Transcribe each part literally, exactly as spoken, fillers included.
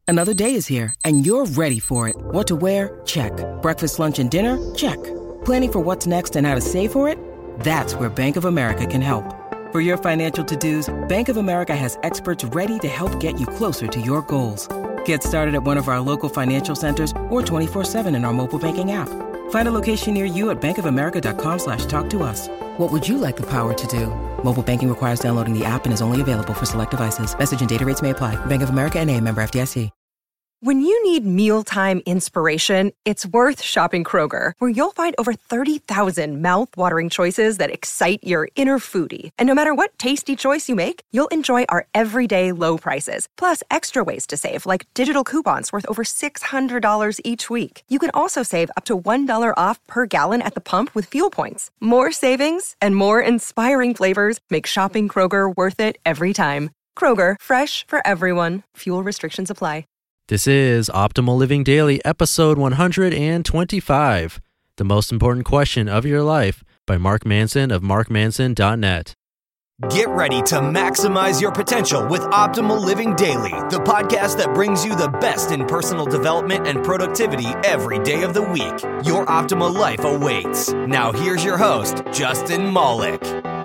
Another day is here, and you're ready for it. What to wear? Check. Breakfast, lunch, and dinner? Check. Planning for what's next and how to save for it? That's where Bank of America can help. For your financial to-dos, Bank of America has experts ready to help get you closer to your goals. Get started at one of our local financial centers or twenty-four seven in our mobile banking app. Find a location near you at bankofamerica.com slash talk to us. What would you like the power to do? Mobile banking requires downloading the app and is only available for select devices. Message and data rates may apply. Bank of America N A, member F D I C. When you need mealtime inspiration, it's worth shopping Kroger, where you'll find over thirty thousand mouth-watering choices that excite your inner foodie. And no matter what tasty choice you make, you'll enjoy our everyday low prices, plus extra ways to save, like digital coupons worth over six hundred dollars each week. You can also save up to one dollar off per gallon at the pump with fuel points. More savings and more inspiring flavors make shopping Kroger worth it every time. Kroger, fresh for everyone. Fuel restrictions apply. This is Optimal Living Daily, episode one hundred twenty-five, The Most Important Question of Your Life by Mark Manson of mark manson dot net. Get ready to maximize your potential with Optimal Living Daily, the podcast that brings you the best in personal development and productivity every day of the week. Your optimal life awaits. Now here's your host, Justin Malik.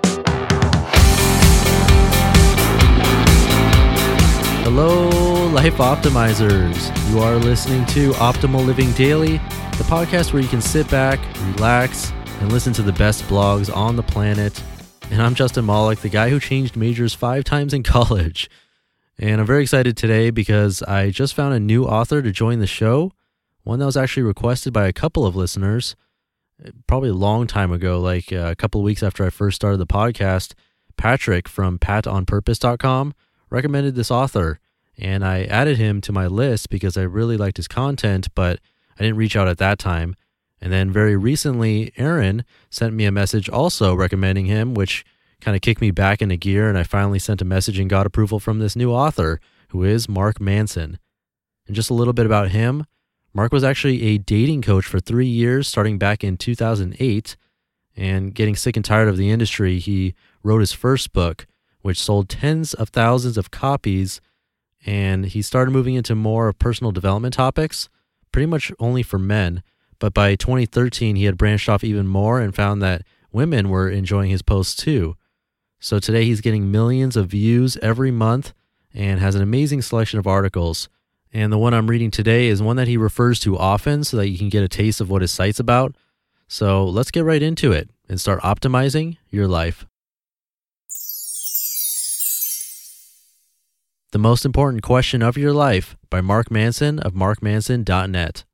Hello, Life Optimizers. You are listening to Optimal Living Daily, the podcast where you can sit back, relax, and listen to the best blogs on the planet. And I'm Justin Malik, the guy who changed majors five times in college. And I'm very excited today because I just found a new author to join the show, one that was actually requested by a couple of listeners, probably a long time ago, like a couple of weeks after I first started the podcast. Patrick from pat on purpose dot com recommended this author, and I added him to my list because I really liked his content, but I didn't reach out at that time. And then very recently, Aaron sent me a message also recommending him, which kind of kicked me back into gear, and I finally sent a message and got approval from this new author, who is Mark Manson. And just a little bit about him. Mark was actually a dating coach for three years, starting back in two thousand eight, and getting sick and tired of the industry, he wrote his first book, which sold tens of thousands of copies, and he started moving into more of personal development topics, pretty much only for men. But by twenty thirteen, he had branched off even more and found that women were enjoying his posts too. So today he's getting millions of views every month and has an amazing selection of articles. And the one I'm reading today is one that he refers to often so that you can get a taste of what his site's about. So let's get right into it and start optimizing your life. The Most Important Question of Your Life by Mark Manson of mark manson dot net.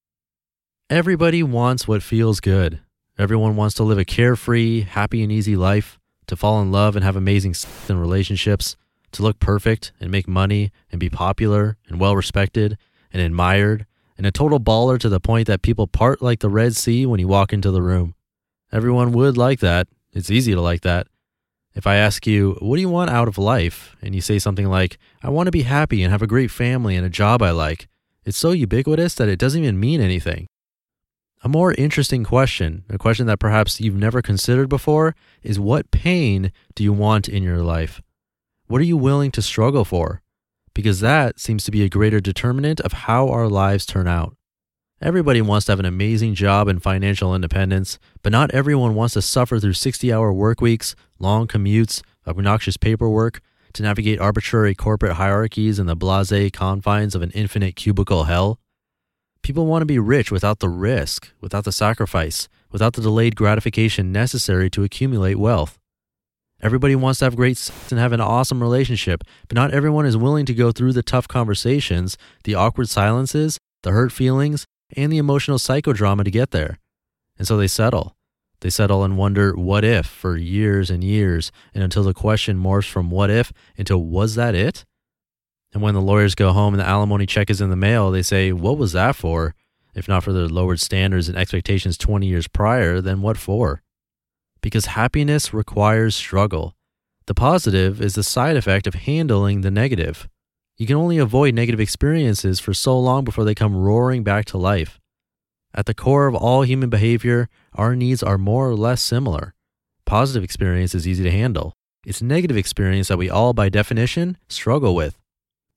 Everybody wants what feels good. Everyone wants to live a carefree, happy and easy life, to fall in love and have amazing sex and relationships, to look perfect and make money and be popular and well-respected and admired, and a total baller to the point that people part like the Red Sea when you walk into the room. Everyone would like that. It's easy to like that. If I ask you, what do you want out of life? And you say something like, I want to be happy and have a great family and a job I like. It's so ubiquitous that it doesn't even mean anything. A more interesting question, a question that perhaps you've never considered before, is what pain do you want in your life? What are you willing to struggle for? Because that seems to be a greater determinant of how our lives turn out. Everybody wants to have an amazing job and financial independence, but not everyone wants to suffer through sixty-hour work weeks, long commutes, obnoxious paperwork, to navigate arbitrary corporate hierarchies and the blasé confines of an infinite cubicle hell. People want to be rich without the risk, without the sacrifice, without the delayed gratification necessary to accumulate wealth. Everybody wants to have great sex and have an awesome relationship, but not everyone is willing to go through the tough conversations, the awkward silences, the hurt feelings, and the emotional psychodrama to get there. And so they settle. They settle and wonder what if for years and years, and until the question morphs from what if into was that it? And when the lawyers go home and the alimony check is in the mail, they say, what was that for? If not for their lowered standards and expectations twenty years prior, then what for? Because happiness requires struggle. The positive is the side effect of handling the negative. You can only avoid negative experiences for so long before they come roaring back to life. At the core of all human behavior, our needs are more or less similar. Positive experience is easy to handle. It's negative experience that we all, by definition, struggle with.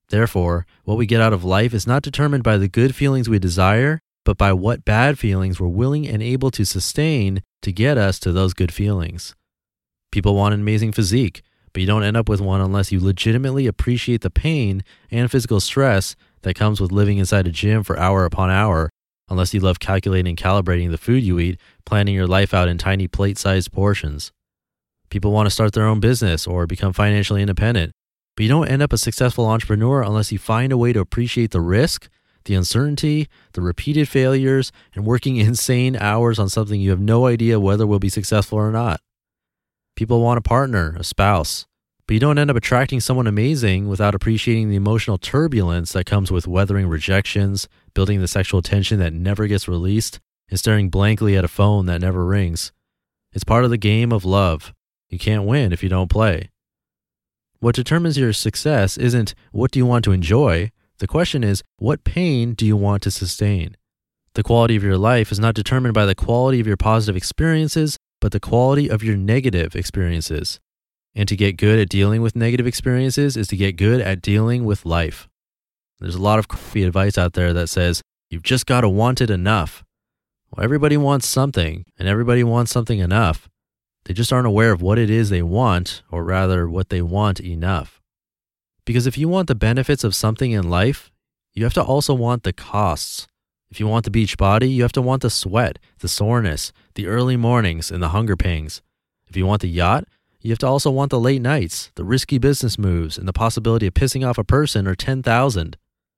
Therefore, what we get out of life is not determined by the good feelings we desire, but by what bad feelings we're willing and able to sustain to get us to those good feelings. People want an amazing physique, but you don't end up with one unless you legitimately appreciate the pain and physical stress that comes with living inside a gym for hour upon hour, unless you love calculating and calibrating the food you eat, planning your life out in tiny plate-sized portions. People want to start their own business or become financially independent, but you don't end up a successful entrepreneur unless you find a way to appreciate the risk, the uncertainty, the repeated failures, and working insane hours on something you have no idea whether will be successful or not. People want a partner, a spouse, but you don't end up attracting someone amazing without appreciating the emotional turbulence that comes with weathering rejections, building the sexual tension that never gets released, and staring blankly at a phone that never rings. It's part of the game of love. You can't win if you don't play. What determines your success isn't what do you want to enjoy. The question is, what pain do you want to sustain? The quality of your life is not determined by the quality of your positive experiences, but the quality of your negative experiences. And to get good at dealing with negative experiences is to get good at dealing with life. There's a lot of crappy advice out there that says, you've just got to want it enough. Well, everybody wants something, and everybody wants something enough. They just aren't aware of what it is they want, or rather, what they want enough. Because if you want the benefits of something in life, you have to also want the costs. If you want the beach body, you have to want the sweat, the soreness, the early mornings, and the hunger pangs. If you want the yacht, you have to also want the late nights, the risky business moves, and the possibility of pissing off a person or ten thousand.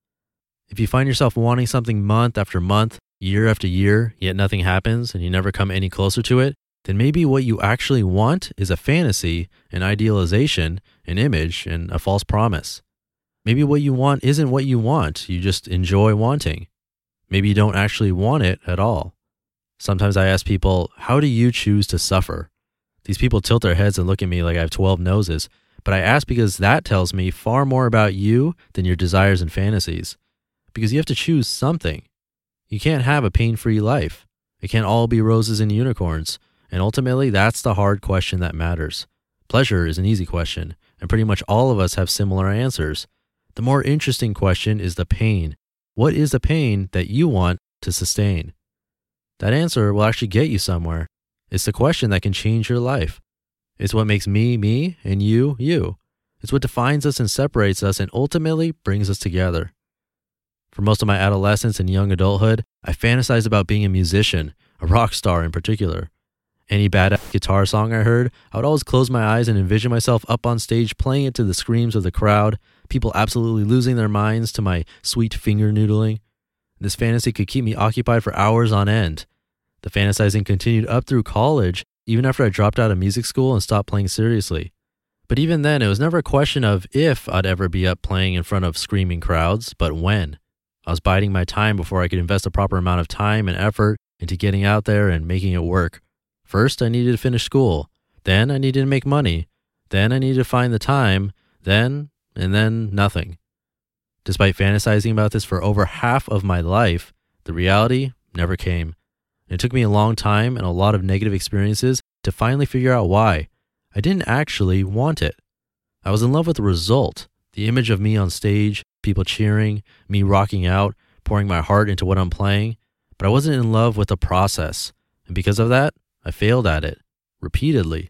If you find yourself wanting something month after month, year after year, yet nothing happens and you never come any closer to it, then maybe what you actually want is a fantasy, an idealization, an image, and a false promise. Maybe what you want isn't what you want, you just enjoy wanting. Maybe you don't actually want it at all. Sometimes I ask people, how do you choose to suffer? These people tilt their heads and look at me like I have twelve noses, but I ask because that tells me far more about you than your desires and fantasies. Because you have to choose something. You can't have a pain-free life. It can't all be roses and unicorns. And ultimately, that's the hard question that matters. Pleasure is an easy question, and pretty much all of us have similar answers. The more interesting question is the pain. What is the pain that you want to sustain? That answer will actually get you somewhere. It's the question that can change your life. It's what makes me, me, and you, you. It's what defines us and separates us and ultimately brings us together. For most of my adolescence and young adulthood, I fantasized about being a musician, a rock star in particular. Any badass guitar song I heard, I would always close my eyes and envision myself up on stage playing it to the screams of the crowd, people absolutely losing their minds to my sweet finger noodling. This fantasy could keep me occupied for hours on end. The fantasizing continued up through college, even after I dropped out of music school and stopped playing seriously. But even then, it was never a question of if I'd ever be up playing in front of screaming crowds, but when. I was biding my time before I could invest a proper amount of time and effort into getting out there and making it work. First, I needed to finish school. Then I needed to make money. Then I needed to find the time. Then, and then nothing. Despite fantasizing about this for over half of my life, the reality never came. It took me a long time and a lot of negative experiences to finally figure out why. I didn't actually want it. I was in love with the result, the image of me on stage, people cheering, me rocking out, pouring my heart into what I'm playing, but I wasn't in love with the process. And because of that, I failed at it, repeatedly.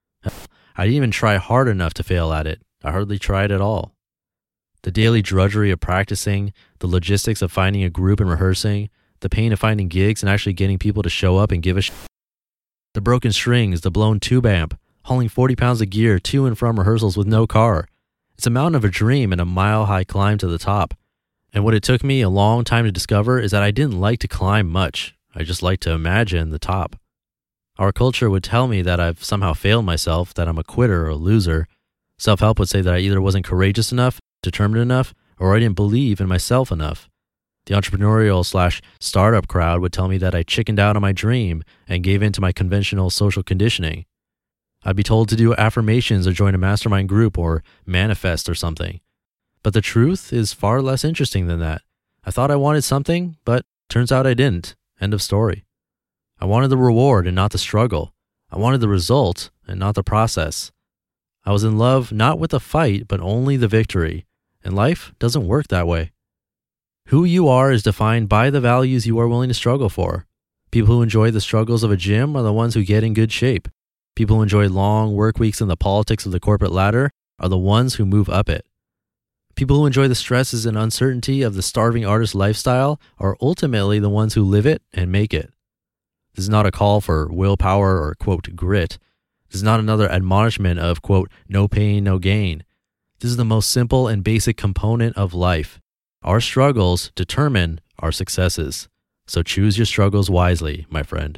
I didn't even try hard enough to fail at it. I hardly tried at all. The daily drudgery of practicing, the logistics of finding a group and rehearsing, the pain of finding gigs and actually getting people to show up and give a shit. The broken strings, the blown tube amp, hauling forty pounds of gear to and from rehearsals with no car. It's a mountain of a dream and a mile-high climb to the top. And what it took me a long time to discover is that I didn't like to climb much. I just liked to imagine the top. Our culture would tell me that I've somehow failed myself, that I'm a quitter or a loser. Self-help would say that I either wasn't courageous enough, determined enough, or I didn't believe in myself enough. The entrepreneurial slash startup crowd would tell me that I chickened out on my dream and gave in to my conventional social conditioning. I'd be told to do affirmations or join a mastermind group or manifest or something. But the truth is far less interesting than that. I thought I wanted something, but turns out I didn't. End of story. I wanted the reward and not the struggle. I wanted the result and not the process. I was in love not with the fight, but only the victory. And life doesn't work that way. Who you are is defined by the values you are willing to struggle for. People who enjoy the struggles of a gym are the ones who get in good shape. People who enjoy long work weeks and the politics of the corporate ladder are the ones who move up it. People who enjoy the stresses and uncertainty of the starving artist lifestyle are ultimately the ones who live it and make it. This is not a call for willpower or, quote, grit. This is not another admonishment of, quote, no pain, no gain. This is the most simple and basic component of life. Our struggles determine our successes. So choose your struggles wisely, my friend.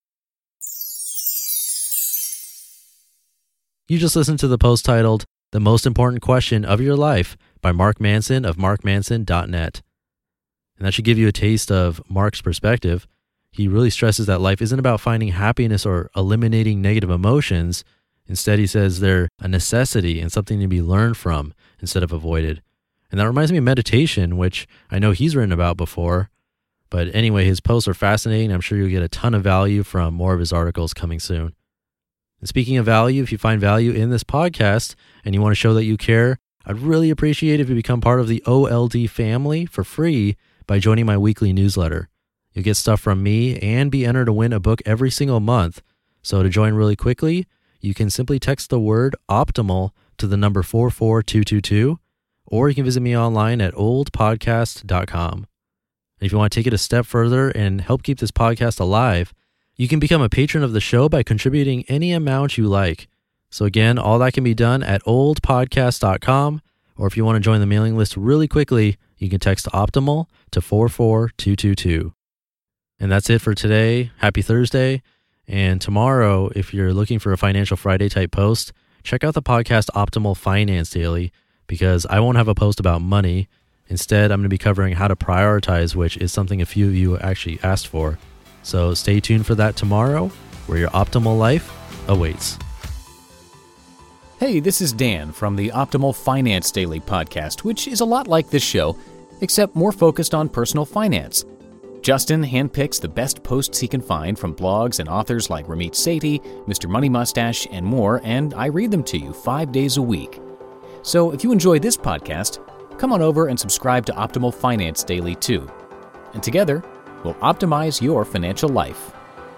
You just listened to the post titled, The Most Important Question of Your Life by Mark Manson of mark manson dot net. And that should give you a taste of Mark's perspective. He really stresses that life isn't about finding happiness or eliminating negative emotions. Instead, he says they're a necessity and something to be learned from instead of avoided. And that reminds me of meditation, which I know he's written about before. But anyway, his posts are fascinating. I'm sure you'll get a ton of value from more of his articles coming soon. And speaking of value, if you find value in this podcast and you want to show that you care, I'd really appreciate if you become part of the O L D family for free by joining my weekly newsletter. You'll get stuff from me and be entered to win a book every single month. So to join really quickly, you can simply text the word optimal to the number four four two two two, or you can visit me online at old podcast dot com. And if you want to take it a step further and help keep this podcast alive, you can become a patron of the show by contributing any amount you like. So again, all that can be done at old podcast dot com, or if you want to join the mailing list really quickly, you can text optimal to four four two two two. And that's it for today. Happy Thursday. And tomorrow, if you're looking for a Financial Friday type post, check out the podcast Optimal Finance Daily, because I won't have a post about money. Instead, I'm going to be covering how to prioritize, which is something a few of you actually asked for. So stay tuned for that tomorrow, where your optimal life awaits. Hey, this is Dan from the Optimal Finance Daily podcast, which is a lot like this show, except more focused on personal finance. Justin handpicks the best posts he can find from blogs and authors like Ramit Sethi, Mister Money Mustache, and more, and I read them to you five days a week. So if you enjoy this podcast, come on over and subscribe to Optimal Finance Daily too. And together, we'll optimize your financial life.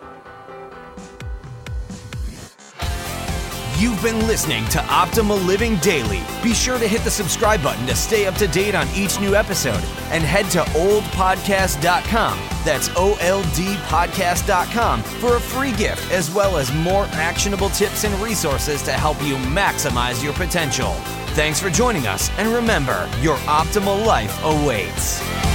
You've been listening to Optimal Living Daily. Be sure to hit the subscribe button to stay up to date on each new episode, and head to old podcast dot com. That's O L D podcast dot com for a free gift, as well as more actionable tips and resources to help you maximize your potential. Thanks for joining us, and remember, your optimal life awaits.